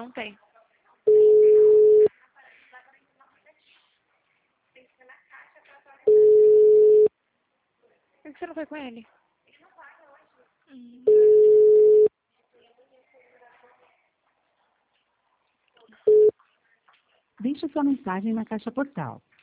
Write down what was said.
Não tem. Por que você não foi com ele? Deixe sua mensagem na caixa postal.